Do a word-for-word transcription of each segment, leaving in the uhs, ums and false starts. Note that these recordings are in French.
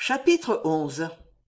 Chapitre onze.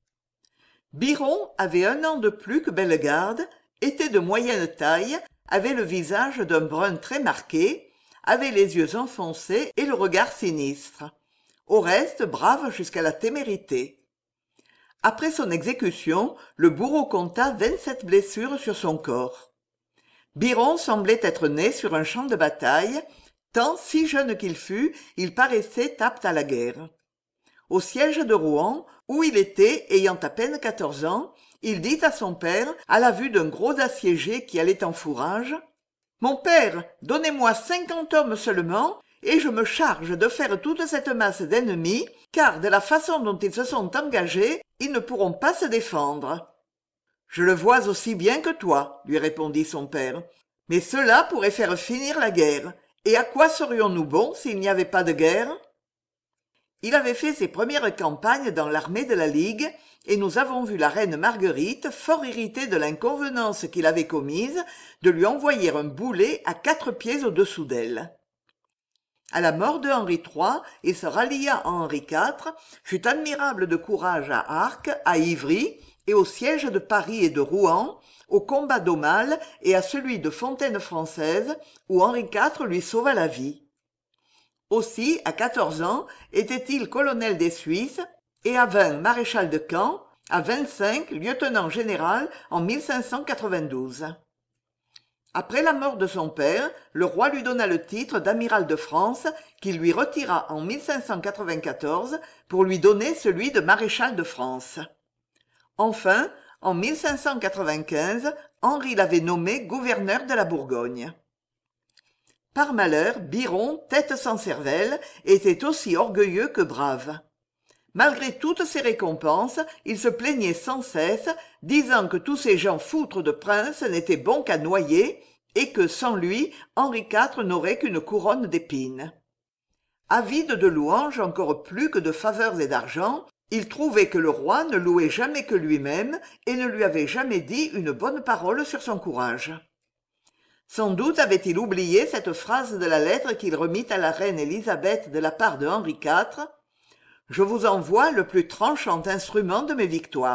Biron avait un an de plus que Bellegarde, était de moyenne taille, avait le visage d'un brun très marqué, avait les yeux enfoncés et le regard sinistre. Au reste, brave jusqu'à la témérité. Après son exécution, le bourreau compta vingt-sept blessures sur son corps. Biron semblait être né sur un champ de bataille, tant, si jeune qu'il fût, il paraissait apte à la guerre. Au siège de Rouen, où il était, ayant à peine quatorze ans, il dit à son père, à la vue d'un gros assiégé qui allait en fourrage, « Mon père, donnez-moi cinquante hommes seulement, et je me charge de faire toute cette masse d'ennemis, car de la façon dont ils se sont engagés, ils ne pourront pas se défendre. » « Je le vois aussi bien que toi, » lui répondit son père, « mais cela pourrait faire finir la guerre, et à quoi serions-nous bons s'il n'y avait pas de guerre ?» Il avait fait ses premières campagnes dans l'armée de la Ligue, et nous avons vu la reine Marguerite, fort irritée de l'inconvenance qu'il avait commise, de lui envoyer un boulet à quatre pieds au-dessous d'elle. À la mort de Henri trois, il se rallia à Henri quatre, fut admirable de courage à Arques, à Ivry, et au siège de Paris et de Rouen, au combat d'Aumale et à celui de Fontaine-Française, où Henri quatre lui sauva la vie. Aussi, à quatorze ans, était-il colonel des Suisses, et à vingt maréchal de camp, à vingt-cinq lieutenant général en mille cinq cent quatre-vingt-douze. Après la mort de son père, le roi lui donna le titre d'amiral de France, qu'il lui retira en mille cinq cent quatre-vingt-quatorze pour lui donner celui de maréchal de France. Enfin, en mille cinq cent quatre-vingt-quinze, Henri l'avait nommé gouverneur de la Bourgogne. Par malheur, Biron, tête sans cervelle, était aussi orgueilleux que brave. Malgré toutes ces récompenses, il se plaignait sans cesse, disant que tous ces gens foutres de princes n'étaient bons qu'à noyer, et que, sans lui, Henri quatre n'aurait qu'une couronne d'épines. Avide de louanges encore plus que de faveurs et d'argent, il trouvait que le roi ne louait jamais que lui-même et ne lui avait jamais dit une bonne parole sur son courage. Sans doute avait-il oublié cette phrase de la lettre qu'il remit à la reine Élisabeth de la part de Henri quatre. « Je vous envoie le plus tranchant instrument de mes victoires. »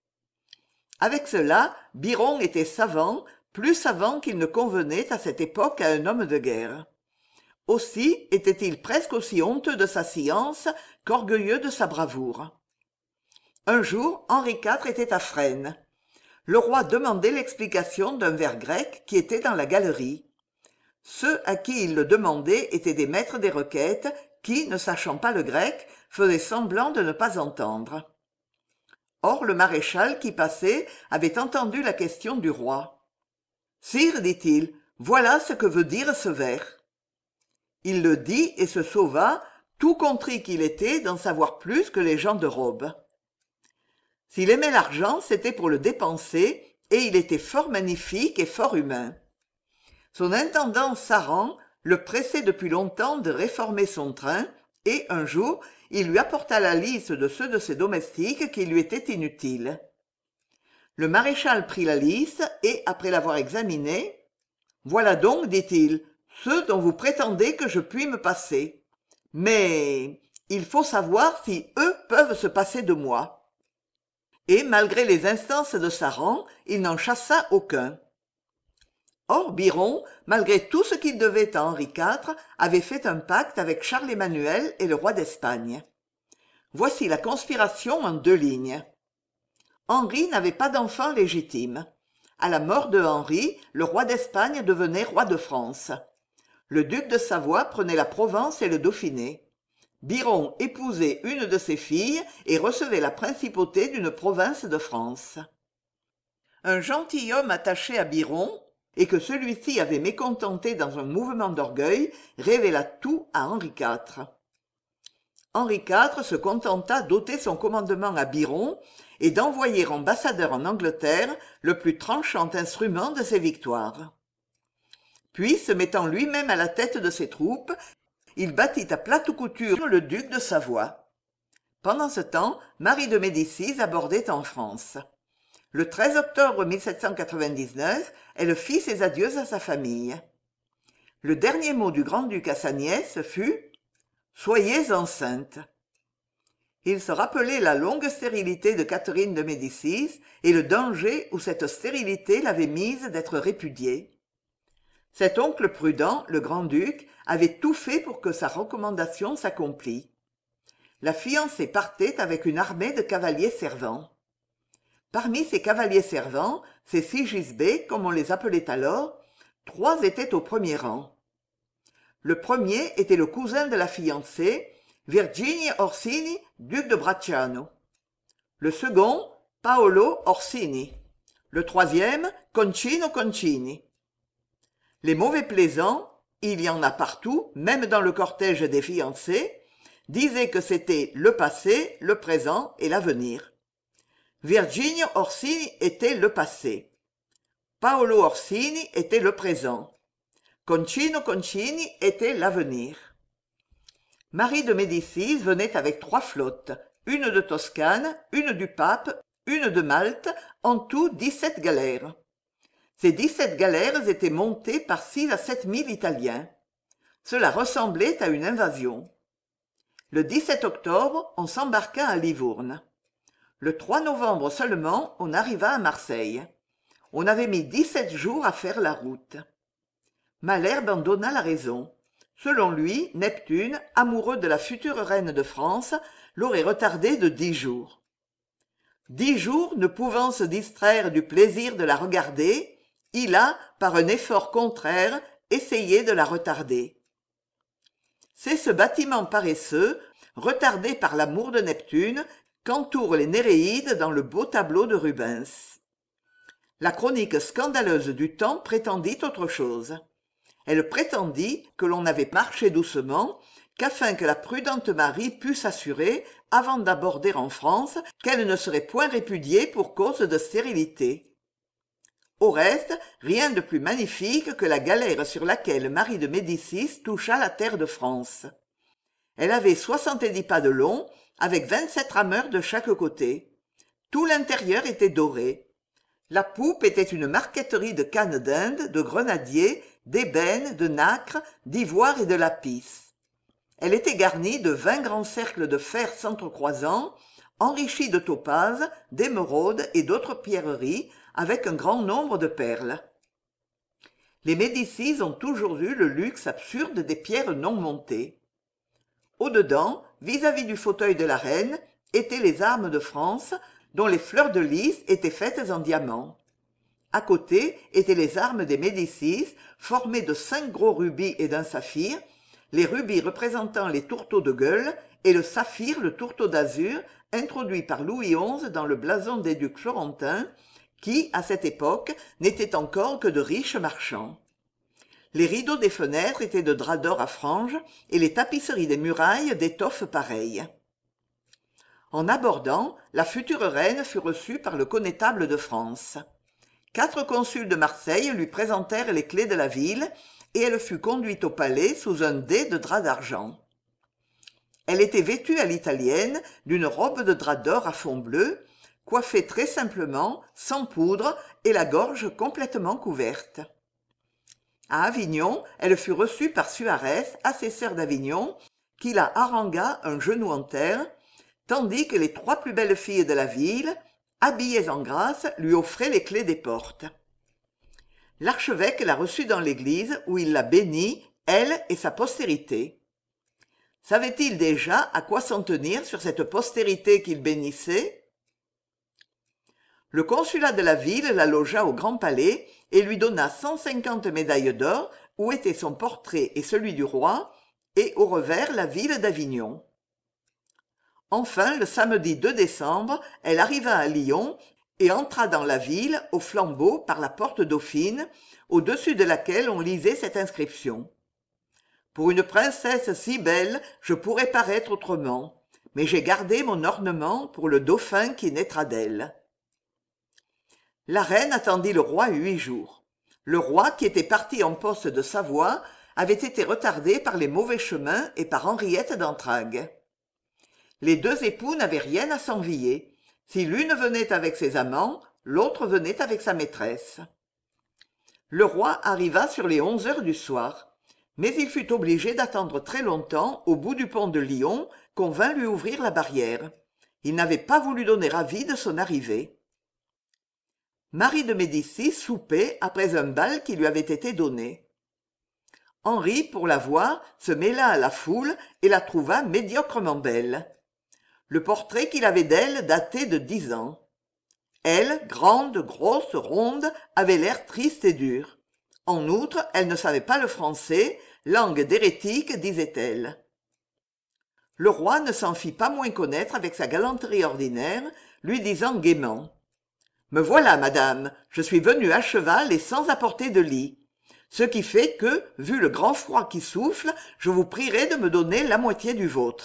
Avec cela, Biron était savant, plus savant qu'il ne convenait à cette époque à un homme de guerre. Aussi était-il presque aussi honteux de sa science qu'orgueilleux de sa bravoure. Un jour, Henri quatre était à Fresnes. Le roi demandait l'explication d'un vers grec qui était dans la galerie. Ceux à qui il le demandait étaient des maîtres des requêtes qui, ne sachant pas le grec, faisaient semblant de ne pas entendre. Or le maréchal qui passait avait entendu la question du roi. « Sire, dit-il, voilà ce que veut dire ce vers. » Il le dit et se sauva, tout contrit qu'il était d'en savoir plus que les gens de robe. S'il aimait l'argent, c'était pour le dépenser, et il était fort magnifique et fort humain. Son intendant Saran le pressait depuis longtemps de réformer son train, et un jour, il lui apporta la liste de ceux de ses domestiques qui lui étaient inutiles. Le maréchal prit la liste, et, après l'avoir examinée, « Voilà donc, dit-il, ceux dont vous prétendez que je puis me passer. Mais il faut savoir si eux peuvent se passer de moi. » Et malgré les instances de Saran, il n'en chassa aucun. Or Biron, malgré tout ce qu'il devait à Henri quatre, avait fait un pacte avec Charles-Emmanuel et le roi d'Espagne. Voici la conspiration en deux lignes. Henri n'avait pas d'enfant légitime. À la mort de Henri, le roi d'Espagne devenait roi de France. Le duc de Savoie prenait la Provence et le Dauphiné. Biron épousait une de ses filles et recevait la principauté d'une province de France. Un gentilhomme attaché à Biron, et que celui-ci avait mécontenté dans un mouvement d'orgueil, révéla tout à Henri quatre. Henri quatre se contenta d'ôter son commandement à Biron et d'envoyer ambassadeur en Angleterre le plus tranchant instrument de ses victoires. Puis, se mettant lui-même à la tête de ses troupes, il battit à plate couture le duc de Savoie. Pendant ce temps, Marie de Médicis abordait en France. Le treize octobre mille sept cent quatre-vingt-dix-neuf, elle fit ses adieux à sa famille. Le dernier mot du grand-duc à sa nièce fut « Soyez enceinte ». Il se rappelait la longue stérilité de Catherine de Médicis et le danger où cette stérilité l'avait mise d'être répudiée. Cet oncle prudent, le grand-duc, avait tout fait pour que sa recommandation s'accomplît. La fiancée partait avec une armée de cavaliers servants. Parmi ces cavaliers servants, ces sigisbées, comme on les appelait alors, trois étaient au premier rang. Le premier était le cousin de la fiancée, Virginie Orsini, duc de Bracciano. Le second, Paolo Orsini. Le troisième, Concino Concini. Les mauvais plaisants, il y en a partout, même dans le cortège des fiancés, disaient que c'était le passé, le présent et l'avenir. Virginie Orsini était le passé. Paolo Orsini était le présent. Concino Concini était l'avenir. Marie de Médicis venait avec trois flottes, une de Toscane, une du pape, une de Malte, en tout dix-sept galères. Ces dix-sept galères étaient montées par six à sept mille Italiens. Cela ressemblait à une invasion. Le dix-sept octobre, on s'embarqua à Livourne. Le trois novembre seulement, on arriva à Marseille. On avait mis dix-sept jours à faire la route. Malherbe en donna la raison. Selon lui, Neptune, amoureux de la future reine de France, l'aurait retardé de dix jours. Dix jours ne pouvant se distraire du plaisir de la regarder, il a, par un effort contraire, essayé de la retarder. C'est ce bâtiment paresseux, retardé par l'amour de Neptune, qu'entourent les Néréides dans le beau tableau de Rubens. La chronique scandaleuse du temps prétendit autre chose. Elle prétendit que l'on avait marché doucement, qu'afin que la prudente Marie pût s'assurer, avant d'aborder en France, qu'elle ne serait point répudiée pour cause de stérilité. Au reste, rien de plus magnifique que la galère sur laquelle Marie de Médicis toucha la terre de France. Elle avait soixante-dix pas de long, avec vingt-sept rameurs de chaque côté. Tout l'intérieur était doré. La poupe était une marqueterie de cannes d'Inde, de grenadiers, d'ébène, de nacre, d'ivoire et de lapis. Elle était garnie de vingt grands cercles de fer s'entrecroisant, enrichis de topazes, d'émeraudes et d'autres pierreries, avec un grand nombre de perles. Les Médicis ont toujours eu le luxe absurde des pierres non montées. Au-dedans, vis-à-vis du fauteuil de la reine, étaient les armes de France, dont les fleurs de lys étaient faites en diamants. À côté étaient les armes des Médicis, formées de cinq gros rubis et d'un saphir, les rubis représentant les tourteaux de gueule et le saphir le tourteau d'azur introduit par Louis onze dans le blason des ducs florentins, qui, à cette époque, n'étaient encore que de riches marchands. Les rideaux des fenêtres étaient de drap d'or à franges et les tapisseries des murailles d'étoffes pareilles. En abordant, la future reine fut reçue par le connétable de France. Quatre consuls de Marseille lui présentèrent les clés de la ville et elle fut conduite au palais sous un dais de drap d'argent. Elle était vêtue à l'italienne d'une robe de drap d'or à fond bleu, coiffée très simplement, sans poudre et la gorge complètement couverte. À Avignon, elle fut reçue par Suarès, assesseur d'Avignon, qui la harangua un genou en terre, tandis que les trois plus belles filles de la ville, habillées en grâce, lui offraient les clés des portes. L'archevêque la reçut dans l'église où il la bénit, elle et sa postérité. Savait-il déjà à quoi s'en tenir sur cette postérité qu'il bénissait? Le consulat de la ville la logea au Grand Palais et lui donna cent cinquante médailles d'or où était son portrait et celui du roi, et au revers la ville d'Avignon. Enfin, le samedi deux décembre, elle arriva à Lyon et entra dans la ville au flambeau par la porte Dauphine, au-dessus de laquelle on lisait cette inscription. Pour une princesse si belle, je pourrais paraître autrement, mais j'ai gardé mon ornement pour le dauphin qui naîtra d'elle. La reine attendit le roi huit jours. Le roi, qui était parti en poste de Savoie, avait été retardé par les mauvais chemins et par Henriette d'Entragues. Les deux époux n'avaient rien à s'envier. Si l'une venait avec ses amants, l'autre venait avec sa maîtresse. Le roi arriva sur les onze heures du soir. Mais il fut obligé d'attendre très longtemps au bout du pont de Lyon qu'on vint lui ouvrir la barrière. Il n'avait pas voulu donner avis de son arrivée. Marie de Médicis soupait après un bal qui lui avait été donné. Henri, pour la voir, se mêla à la foule et la trouva médiocrement belle. Le portrait qu'il avait d'elle datait de dix ans. Elle, grande, grosse, ronde, avait l'air triste et dur. En outre, elle ne savait pas le français, langue d'hérétique, disait-elle. Le roi ne s'en fit pas moins connaître avec sa galanterie ordinaire, lui disant gaiement « Me voilà, madame, je suis venu à cheval et sans apporter de lit. Ce qui fait que, vu le grand froid qui souffle, je vous prierai de me donner la moitié du vôtre. »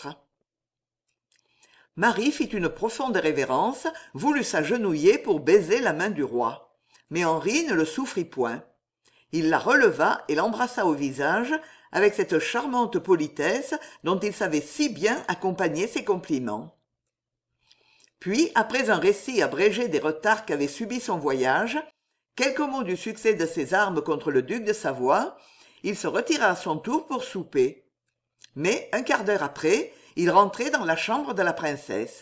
Marie fit une profonde révérence, voulut s'agenouiller pour baiser la main du roi. Mais Henri ne le souffrit point. Il la releva et l'embrassa au visage, avec cette charmante politesse dont il savait si bien accompagner ses compliments. Puis, après un récit abrégé des retards qu'avait subis son voyage, quelques mots du succès de ses armes contre le duc de Savoie, il se retira à son tour pour souper. Mais, un quart d'heure après, il rentrait dans la chambre de la princesse.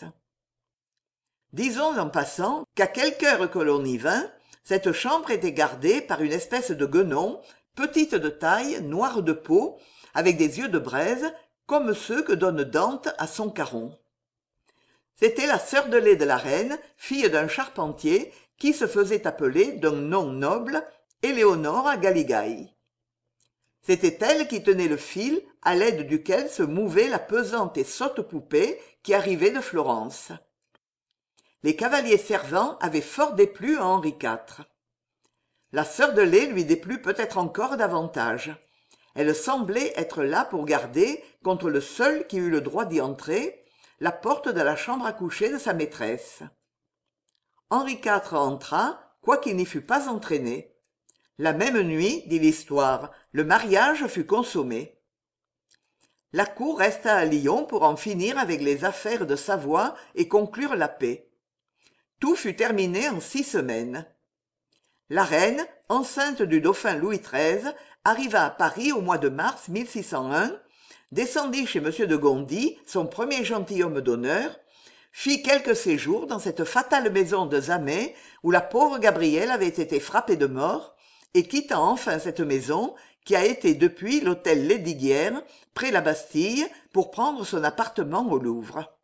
Disons en passant qu'à quelque heure que l'on y vint, cette chambre était gardée par une espèce de guenon, petite de taille, noire de peau, avec des yeux de braise, comme ceux que donne Dante à son Caron. C'était la sœur de lait de la reine, fille d'un charpentier, qui se faisait appeler d'un nom noble Éléonore Galigai. C'était elle qui tenait le fil à l'aide duquel se mouvait la pesante et sotte poupée qui arrivait de Florence. Les cavaliers servants avaient fort déplu à Henri quatre. La sœur de lait lui déplut peut-être encore davantage. Elle semblait être là pour garder, contre le seul qui eût le droit d'y entrer, la porte de la chambre à coucher de sa maîtresse. Henri quatre entra, quoiqu'il n'y fût pas entraîné. La même nuit, dit l'histoire, le mariage fut consommé. La cour resta à Lyon pour en finir avec les affaires de Savoie et conclure la paix. Tout fut terminé en six semaines. La reine, enceinte du dauphin Louis treize, arriva à Paris au mois de mars mille six cent un, descendit chez M. de Gondi, son premier gentilhomme d'honneur, fit quelques séjours dans cette fatale maison de Zamet où la pauvre Gabrielle avait été frappée de mort, et quitta enfin cette maison qui a été depuis l'hôtel Lesdiguières, près la Bastille, pour prendre son appartement au Louvre.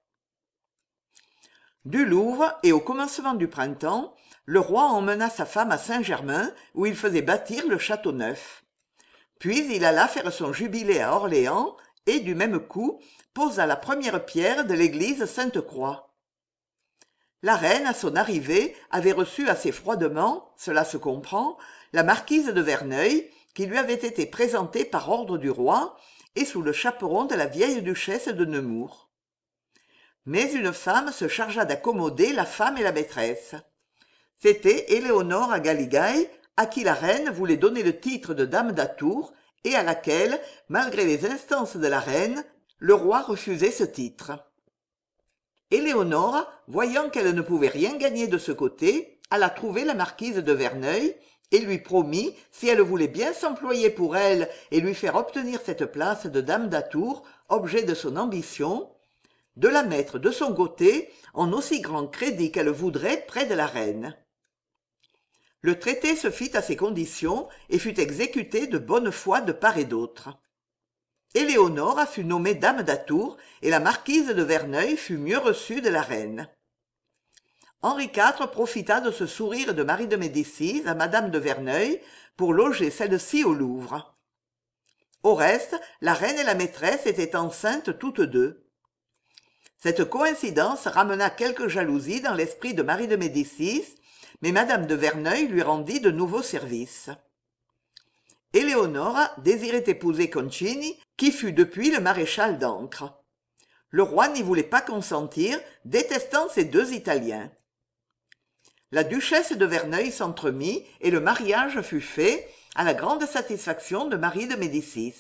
Du Louvre, et au commencement du printemps, le roi emmena sa femme à Saint-Germain, où il faisait bâtir le château neuf. Puis il alla faire son jubilé à Orléans, et, du même coup, posa la première pierre de l'église Sainte-Croix. La reine, à son arrivée, avait reçu assez froidement, cela se comprend, la marquise de Verneuil, qui lui avait été présentée par ordre du roi, et sous le chaperon de la vieille duchesse de Nemours. Mais une femme se chargea d'accommoder la femme et la maîtresse. C'était Éléonore Galigai, à qui la reine voulait donner le titre de dame d'Atour, et à laquelle, malgré les instances de la reine, le roi refusait ce titre. Éléonore, voyant qu'elle ne pouvait rien gagner de ce côté, alla trouver la marquise de Verneuil, et lui promit, si elle voulait bien s'employer pour elle et lui faire obtenir cette place de dame d'Atour, objet de son ambition, de la mettre de son côté en aussi grand crédit qu'elle voudrait près de la reine. Le traité se fit à ces conditions et fut exécuté de bonne foi de part et d'autre. Éléonore fut nommée dame d'Atour et la marquise de Verneuil fut mieux reçue de la reine. Henri quatre profita de ce sourire de Marie de Médicis à madame de Verneuil pour loger celle-ci au Louvre. Au reste, la reine et la maîtresse étaient enceintes toutes deux. Cette coïncidence ramena quelque jalousie dans l'esprit de Marie de Médicis, mais madame de Verneuil lui rendit de nouveaux services. Éléonore désirait épouser Concini, qui fut depuis le maréchal d'Ancre. Le roi n'y voulait pas consentir, détestant ces deux Italiens. La duchesse de Verneuil s'entremit et le mariage fut fait, à la grande satisfaction de Marie de Médicis.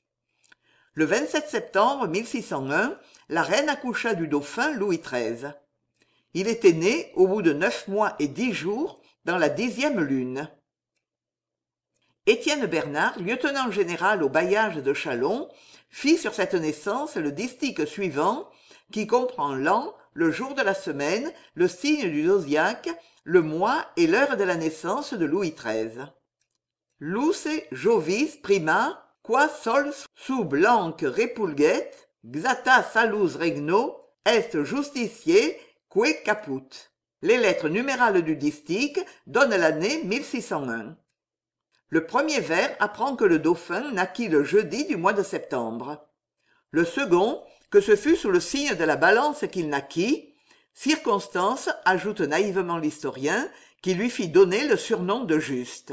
Le vingt-sept septembre mille six cent un, la reine accoucha du dauphin Louis treize. Il était né, au bout de neuf mois et dix jours, dans la dixième lune. Étienne Bernard, lieutenant général au bailliage de Châlons, fit sur cette naissance le distique suivant, qui comprend l'an, le jour de la semaine, le signe du zodiaque, le mois et l'heure de la naissance de Louis treize. Luce Jovis prima, qua sols sub lanc repulget, xata salus regno, est justitier, que caput. Les lettres numérales du distique donnent l'année mille six cent un. Le premier vers apprend que le dauphin naquit le jeudi du mois de septembre. Le second, que ce fut sous le signe de la balance qu'il naquit, circonstance, ajoute naïvement l'historien, qui lui fit donner le surnom de Juste.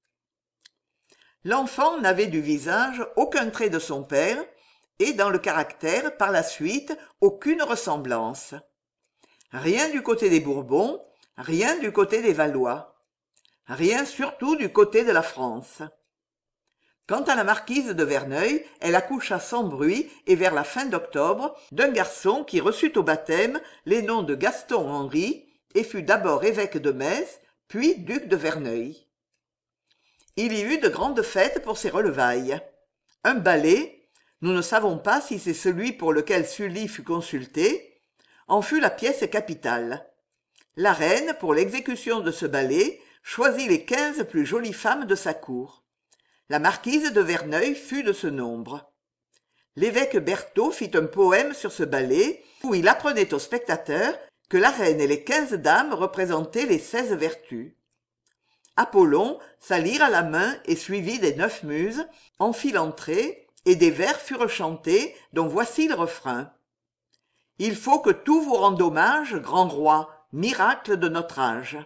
L'enfant n'avait du visage aucun trait de son père, et dans le caractère, par la suite, aucune ressemblance. Rien du côté des Bourbons, rien du côté des Valois. Rien surtout du côté de la France. Quant à la marquise de Verneuil, elle accoucha sans bruit et vers la fin d'octobre d'un garçon qui reçut au baptême les noms de Gaston Henri et fut d'abord évêque de Metz, puis duc de Verneuil. Il y eut de grandes fêtes pour ces relevailles. Un ballet, nous ne savons pas si c'est celui pour lequel Sully fut consulté, en fut la pièce capitale. La reine, pour l'exécution de ce ballet, choisit les quinze plus jolies femmes de sa cour. La marquise de Verneuil fut de ce nombre. L'évêque Berthaud fit un poème sur ce ballet où il apprenait aux spectateurs que la reine et les quinze dames représentaient les seize vertus. Apollon, sa lyre à la main et suivi des neuf muses, en fit l'entrée et des vers furent chantés dont voici le refrain. Il faut que tout vous rende hommage, grand roi, miracle de notre âge.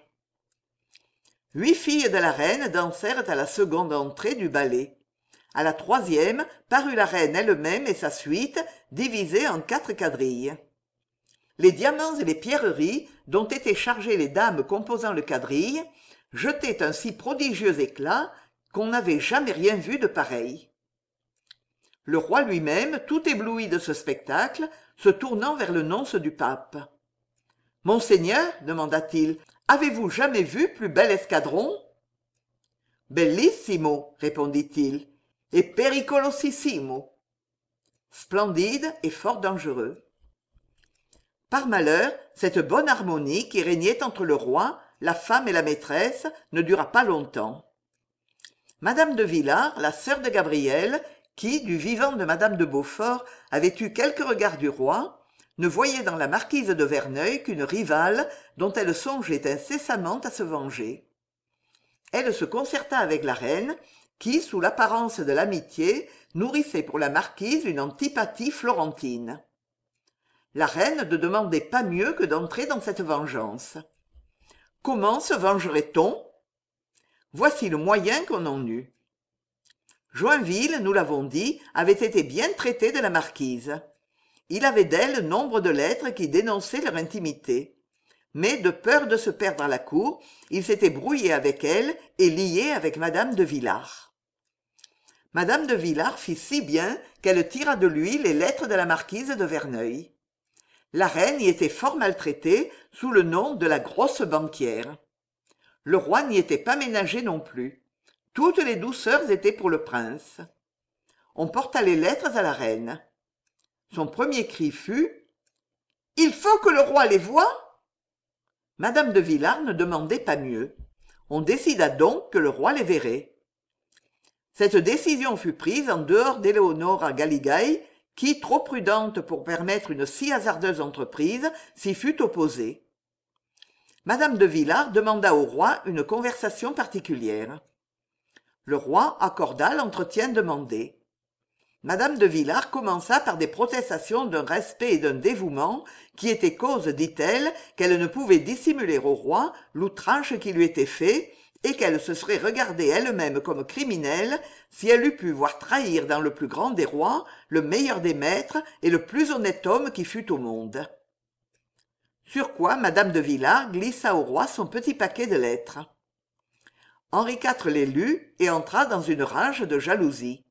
Huit filles de la reine dansèrent à la seconde entrée du ballet. À la troisième parut la reine elle-même et sa suite, divisée en quatre quadrilles. Les diamants et les pierreries, dont étaient chargées les dames composant le quadrille, jetaient un si prodigieux éclat qu'on n'avait jamais rien vu de pareil. Le roi lui-même, tout ébloui de ce spectacle, se tournant vers le nonce du pape. « Monseigneur, demanda-t-il, avez-vous jamais vu plus bel escadron ?»« Bellissimo, répondit-il, et pericolosissimo. »« Splendide et fort dangereux. » Par malheur, cette bonne harmonie qui régnait entre le roi, la femme et la maîtresse ne dura pas longtemps. Madame de Villars, la sœur de Gabrielle, qui, du vivant de Madame de Beaufort, avait eu quelques regards du roi, ne voyait dans la marquise de Verneuil qu'une rivale dont elle songeait incessamment à se venger. Elle se concerta avec la reine, qui, sous l'apparence de l'amitié, nourrissait pour la marquise une antipathie florentine. La reine ne demandait pas mieux que d'entrer dans cette vengeance. Comment se vengerait-on ? Voici le moyen qu'on en eut. Joinville, nous l'avons dit, avait été bien traité de la marquise. Il avait d'elle nombre de lettres qui dénonçaient leur intimité. Mais, de peur de se perdre à la cour, il s'était brouillé avec elle et lié avec Madame de Villars. Madame de Villars fit si bien qu'elle tira de lui les lettres de la marquise de Verneuil. La reine y était fort maltraitée sous le nom de la grosse banquière. Le roi n'y était pas ménagé non plus. Toutes les douceurs étaient pour le prince. On porta les lettres à la reine. Son premier cri fut « Il faut que le roi les voie !» Madame de Villars ne demandait pas mieux. On décida donc que le roi les verrait. Cette décision fut prise en dehors d'Éléonora Galigaï, qui, trop prudente pour permettre une si hasardeuse entreprise, s'y fut opposée. Madame de Villars demanda au roi une conversation particulière. Le roi accorda l'entretien demandé. Madame de Villars commença par des protestations d'un respect et d'un dévouement qui étaient cause, dit-elle, qu'elle ne pouvait dissimuler au roi l'outrage qui lui était fait et qu'elle se serait regardée elle-même comme criminelle si elle eût pu voir trahir dans le plus grand des rois le meilleur des maîtres et le plus honnête homme qui fût au monde. Sur quoi Madame de Villars glissa au roi son petit paquet de lettres. Henri quatre les lut et entra dans une rage de jalousie.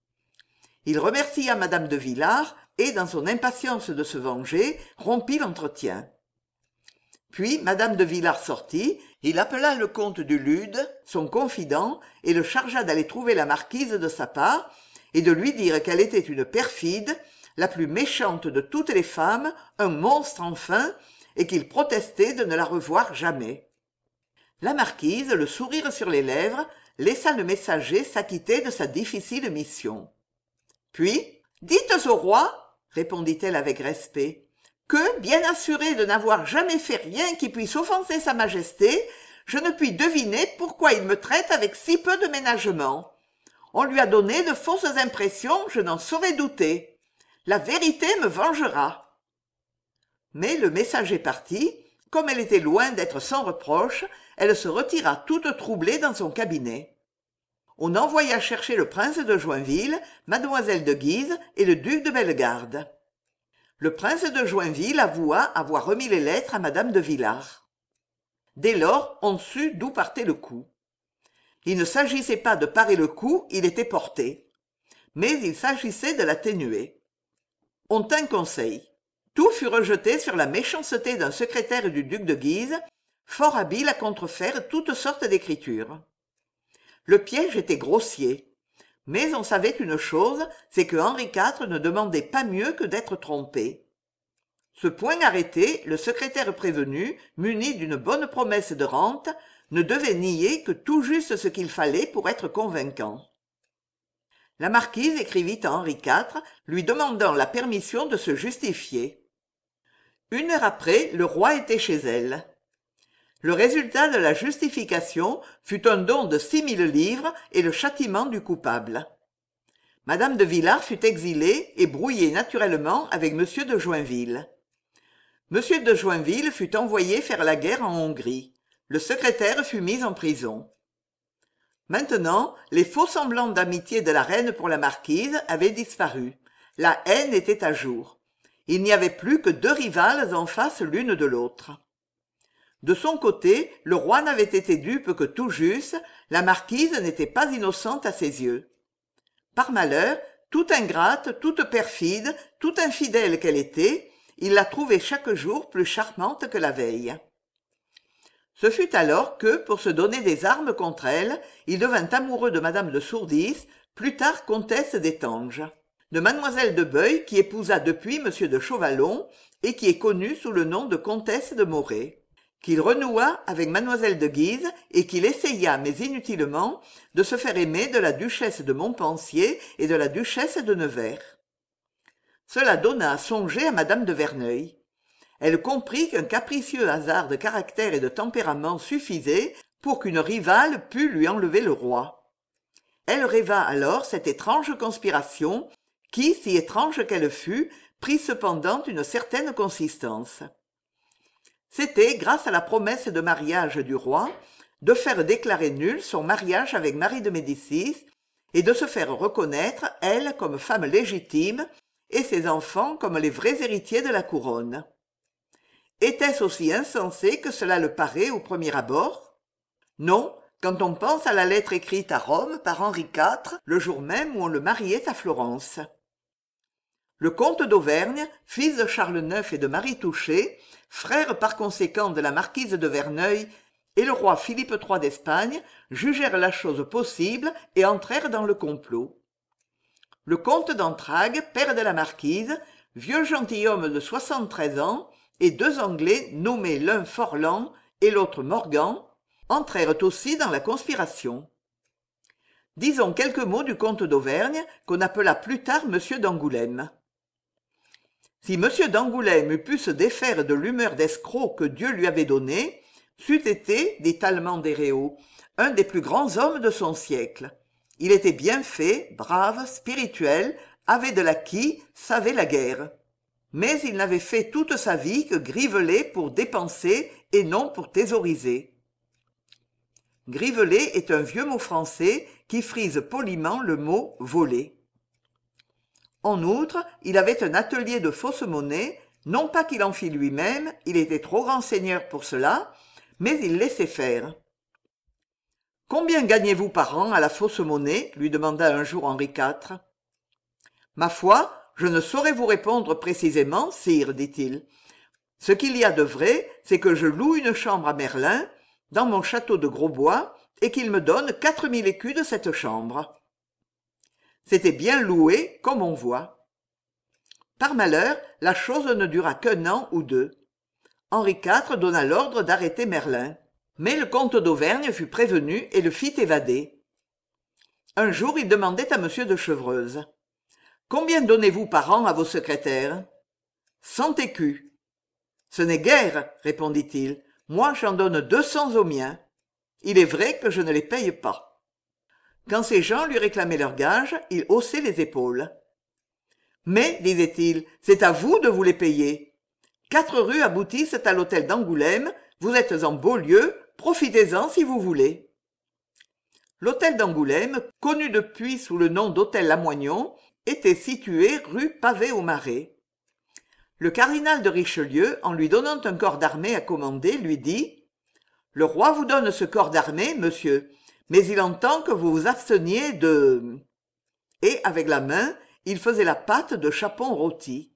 Il remercia Madame de Villars et, dans son impatience de se venger, rompit l'entretien. Puis madame de Villars sortit, il appela le comte du Lude, son confident, et le chargea d'aller trouver la marquise de sa part, et de lui dire qu'elle était une perfide, la plus méchante de toutes les femmes, un monstre enfin, et qu'il protestait de ne la revoir jamais. La marquise, le sourire sur les lèvres, laissa le messager s'acquitter de sa difficile mission. Puis, dites au roi, répondit-elle avec respect, que, bien assuré de n'avoir jamais fait rien qui puisse offenser sa majesté, je ne puis deviner pourquoi il me traite avec si peu de ménagement. On lui a donné de fausses impressions, je n'en saurais douter. La vérité me vengera. Mais le messager parti. Comme elle était loin d'être sans reproche, elle se retira toute troublée dans son cabinet. On envoya chercher le prince de Joinville, mademoiselle de Guise et le duc de Bellegarde. Le prince de Joinville avoua avoir remis les lettres à madame de Villars. Dès lors, on sut d'où partait le coup. Il ne s'agissait pas de parer le coup, il était porté. Mais il s'agissait de l'atténuer. On tint conseil. Tout fut rejeté sur la méchanceté d'un secrétaire du duc de Guise, fort habile à contrefaire toutes sortes d'écritures. Le piège était grossier. Mais on savait une chose, c'est que Henri quatre ne demandait pas mieux que d'être trompé. Ce point arrêté, le secrétaire prévenu, muni d'une bonne promesse de rente, ne devait nier que tout juste ce qu'il fallait pour être convaincant. La marquise écrivit à Henri quatre, lui demandant la permission de se justifier. Une heure après, le roi était chez elle. Le résultat de la justification fut un don de six mille livres et le châtiment du coupable. Madame de Villars fut exilée et brouillée naturellement avec monsieur de Joinville. Monsieur de Joinville fut envoyé faire la guerre en Hongrie. Le secrétaire fut mis en prison. Maintenant, les faux semblants d'amitié de la reine pour la marquise avaient disparu. La haine était à jour. Il n'y avait plus que deux rivales en face l'une de l'autre. De son côté, le roi n'avait été dupe que tout juste, la marquise n'était pas innocente à ses yeux. Par malheur, toute ingrate, toute perfide, toute infidèle qu'elle était, il la trouvait chaque jour plus charmante que la veille. Ce fut alors que, pour se donner des armes contre elle, il devint amoureux de madame de Sourdis, plus tard comtesse d'Étanges, de mademoiselle de Beuil qui épousa depuis monsieur de Chauvalon et qui est connue sous le nom de comtesse de Morée, qu'il renoua avec mademoiselle de Guise et qu'il essaya, mais inutilement, de se faire aimer de la duchesse de Montpensier et de la duchesse de Nevers. Cela donna à songer à madame de Verneuil. Elle comprit qu'un capricieux hasard de caractère et de tempérament suffisait pour qu'une rivale pût lui enlever le roi. Elle rêva alors cette étrange conspiration qui, si étrange qu'elle fût, prit cependant une certaine consistance. C'était, grâce à la promesse de mariage du roi, de faire déclarer nul son mariage avec Marie de Médicis et de se faire reconnaître, elle, comme femme légitime, et ses enfants comme les vrais héritiers de la couronne. Était-ce aussi insensé que cela le paraît au premier abord? Non, quand on pense à la lettre écrite à Rome par Henri quatre, le jour même où on le mariait à Florence. Le comte d'Auvergne, fils de Charles neuf et de Marie Touchet, frère par conséquent de la marquise de Verneuil, et le roi Philippe trois d'Espagne jugèrent la chose possible et entrèrent dans le complot. Le comte d'Entragues, père de la marquise, vieux gentilhomme de soixante-treize ans, et deux Anglais nommés l'un Forlan et l'autre Morgan, entrèrent aussi dans la conspiration. Disons quelques mots du comte d'Auvergne, qu'on appela plus tard monsieur d'Angoulême. Si monsieur d'Angoulême eût pu se défaire de l'humeur d'escroc que Dieu lui avait donnée, c'eût été, dit Tallemant des Réaux, un des plus grands hommes de son siècle. Il était bien fait, brave, spirituel, avait de l'acquis, savait la guerre. Mais il n'avait fait toute sa vie que griveler pour dépenser et non pour thésauriser. Griveler est un vieux mot français qui frise poliment le mot voler. En outre, il avait un atelier de fausse monnaie, non pas qu'il en fît lui-même, il était trop grand seigneur pour cela, mais il laissait faire. « Combien gagnez-vous par an à la fausse monnaie ?» lui demanda un jour Henri quatre. « Ma foi, je ne saurais vous répondre précisément, sire, dit-il. Ce qu'il y a de vrai, c'est que je loue une chambre à Merlin, dans mon château de Grosbois, et qu'il me donne quatre mille écus de cette chambre. C'était bien loué, comme on voit. Par malheur, la chose ne dura qu'un an ou deux. Henri quatre donna l'ordre d'arrêter Merlin. Mais le comte d'Auvergne fut prévenu et le fit évader. Un jour, il demandait à m de Chevreuse. « Combien donnez-vous par an à vos secrétaires ?»« Cent écus. »« Ce n'est guère, répondit-il. Moi, j'en donne deux cents aux miens. Il est vrai que je ne les paye pas. » Quand ces gens lui réclamaient leurs gages, il haussait les épaules. « Mais, disait-il, c'est à vous de vous les payer. Quatre rues aboutissent à l'hôtel d'Angoulême, vous êtes en beau lieu, profitez-en si vous voulez. » L'hôtel d'Angoulême, connu depuis sous le nom d'hôtel Lamoignon, était situé rue Pavé-au-Marais. Le cardinal de Richelieu, en lui donnant un corps d'armée à commander, lui dit « Le roi vous donne ce corps d'armée, monsieur, mais il entend que vous vous absteniez de... » Et, avec la main, il faisait la pâte de chapon rôti.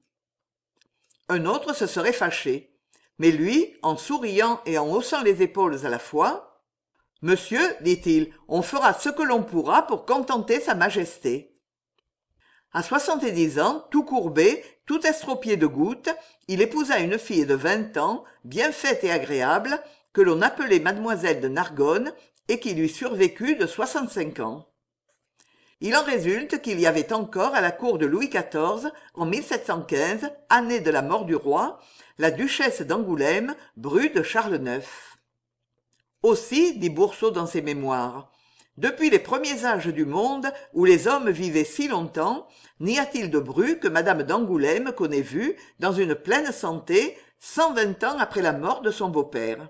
Un autre se serait fâché. Mais lui, en souriant et en haussant les épaules à la fois, « Monsieur, dit-il, on fera ce que l'on pourra pour contenter sa majesté. » À soixante-dix ans, tout courbé, tout estropié de gouttes, il épousa une fille de vingt ans, bien faite et agréable, que l'on appelait mademoiselle de Nargonne et qui lui survécut de soixante-cinq ans. Il en résulte qu'il y avait encore à la cour de Louis quatorze, en mille sept cent quinze, année de la mort du roi, la duchesse d'Angoulême, bru de Charles neuf. Aussi, dit Boursault dans ses mémoires, depuis les premiers âges du monde, où les hommes vivaient si longtemps, n'y a-t-il de bru que madame d'Angoulême qu'on ait vue, dans une pleine santé, cent vingt ans après la mort de son beau-père.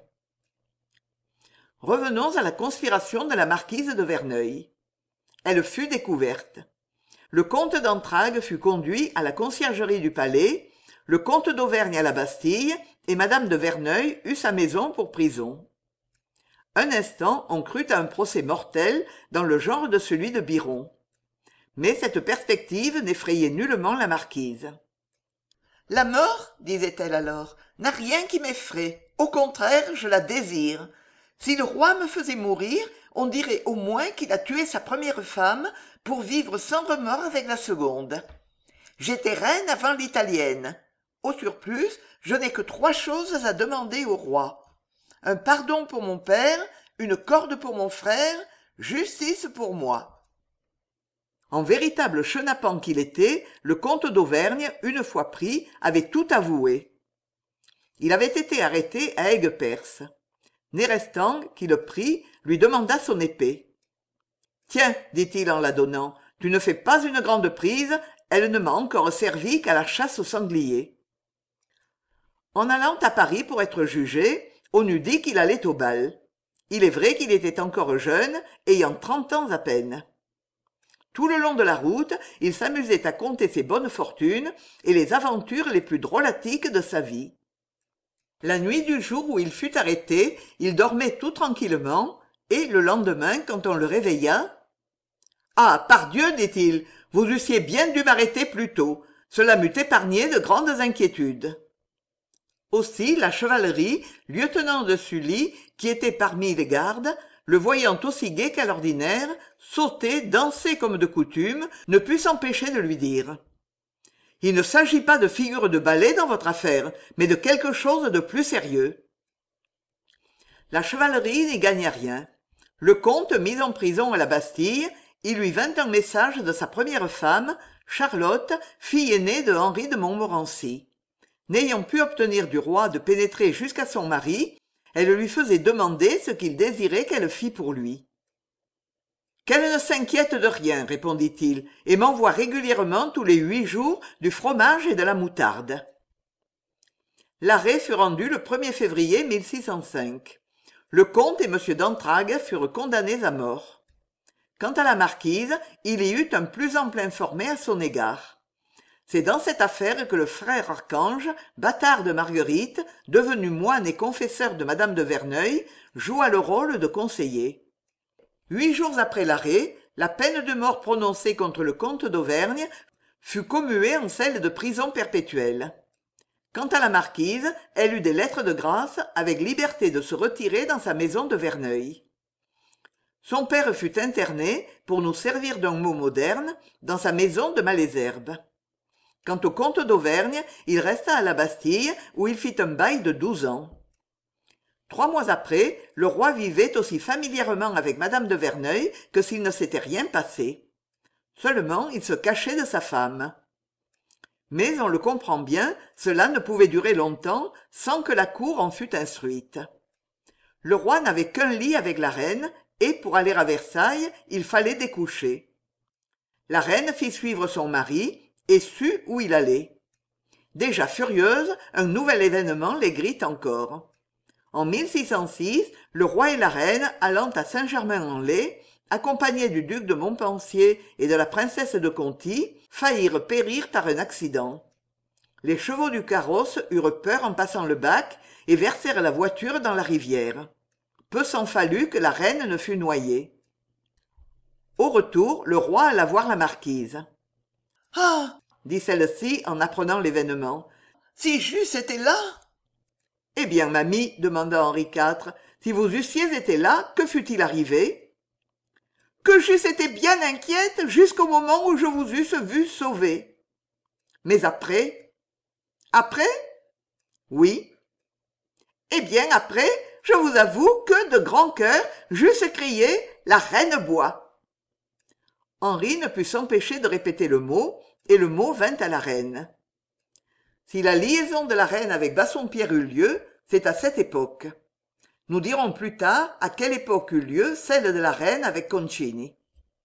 Revenons à la conspiration de la marquise de Verneuil. Elle fut découverte. Le comte d'Entragues fut conduit à la conciergerie du palais, le comte d'Auvergne à la Bastille, et madame de Verneuil eut sa maison pour prison. Un instant, on crut à un procès mortel dans le genre de celui de Biron. Mais cette perspective n'effrayait nullement la marquise. « La mort, disait-elle alors, n'a rien qui m'effraie. Au contraire, je la désire. Si le roi me faisait mourir, on dirait au moins qu'il a tué sa première femme pour vivre sans remords avec la seconde. J'étais reine avant l'italienne. Au surplus, je n'ai que trois choses à demander au roi. Un pardon pour mon père, une corde pour mon frère, justice pour moi. » En véritable chenapan qu'il était, le comte d'Auvergne, une fois pris, avait tout avoué. Il avait été arrêté à Aigues-Perces. Nérestang, qui le prit, lui demanda son épée. « Tiens, dit-il en la donnant, tu ne fais pas une grande prise, elle ne m'a encore servi qu'à la chasse au sanglier. » En allant à Paris pour être jugé, on eût dit qu'il allait au bal. Il est vrai qu'il était encore jeune, ayant trente ans à peine. Tout le long de la route, il s'amusait à conter ses bonnes fortunes et les aventures les plus drôlatiques de sa vie. La nuit du jour où il fut arrêté, il dormait tout tranquillement, et le lendemain, quand on le réveilla, « Ah, pardieu, dit-il, vous eussiez bien dû m'arrêter plus tôt, cela m'eût épargné de grandes inquiétudes. » Aussi, la chevalerie, lieutenant de Sully, qui était parmi les gardes, le voyant aussi gai qu'à l'ordinaire, sauter, danser comme de coutume, ne put s'empêcher de lui dire « Il ne s'agit pas de figure de ballet dans votre affaire, mais de quelque chose de plus sérieux. » La chevalerie n'y gagna rien. Le comte, mis en prison à la Bastille, il lui vint un message de sa première femme, Charlotte, fille aînée de Henri de Montmorency. N'ayant pu obtenir du roi de pénétrer jusqu'à son mari, elle lui faisait demander ce qu'il désirait qu'elle fît pour lui. « Qu'elle ne s'inquiète de rien, répondit-il, et m'envoie régulièrement tous les huit jours du fromage et de la moutarde. » L'arrêt fut rendu le premier février mille six cent cinq. Le comte et M. d'Entragues furent condamnés à mort. Quant à la marquise, il y eut un plus ample informé à son égard. C'est dans cette affaire que le frère Archange, bâtard de Marguerite, devenu moine et confesseur de madame de Verneuil, joua le rôle de conseiller. Huit jours après l'arrêt, la peine de mort prononcée contre le comte d'Auvergne fut commuée en celle de prison perpétuelle. Quant à la marquise, elle eut des lettres de grâce avec liberté de se retirer dans sa maison de Verneuil. Son père fut interné, pour nous servir d'un mot moderne, dans sa maison de Malesherbes. Quant au comte d'Auvergne, il resta à la Bastille, où il fit un bail de douze ans. Trois mois après, le roi vivait aussi familièrement avec madame de Verneuil que s'il ne s'était rien passé. Seulement, il se cachait de sa femme. Mais on le comprend bien, cela ne pouvait durer longtemps sans que la cour en fût instruite. Le roi n'avait qu'un lit avec la reine, et pour aller à Versailles, il fallait découcher. La reine fit suivre son mari, et sut où il allait. Déjà furieuse, un nouvel événement l'aigrit encore. En mille six cent six, le roi et la reine, allant à Saint-Germain-en-Laye, accompagnés du duc de Montpensier et de la princesse de Conti, faillirent périr par un accident. Les chevaux du carrosse eurent peur en passant le bac et versèrent la voiture dans la rivière. Peu s'en fallut que la reine ne fût noyée. Au retour, le roi alla voir la marquise. « Ah !» dit celle-ci en apprenant l'événement. « Si j'eusse été là !»« Eh bien, mamie, demanda Henri quatre, si vous eussiez été là, que fût-il arrivé ?»« Que j'eusse été bien inquiète jusqu'au moment où je vous eusse vu sauvé. »« Mais après ?»« Après ?»« Oui. »« Eh bien, après, je vous avoue que, de grand cœur, j'eusse crié « La reine boit !» Henri ne put s'empêcher de répéter le mot, et le mot vint à la reine. Si la liaison de la reine avec Bassompierre eut lieu, c'est à cette époque. Nous dirons plus tard à quelle époque eut lieu celle de la reine avec Concini.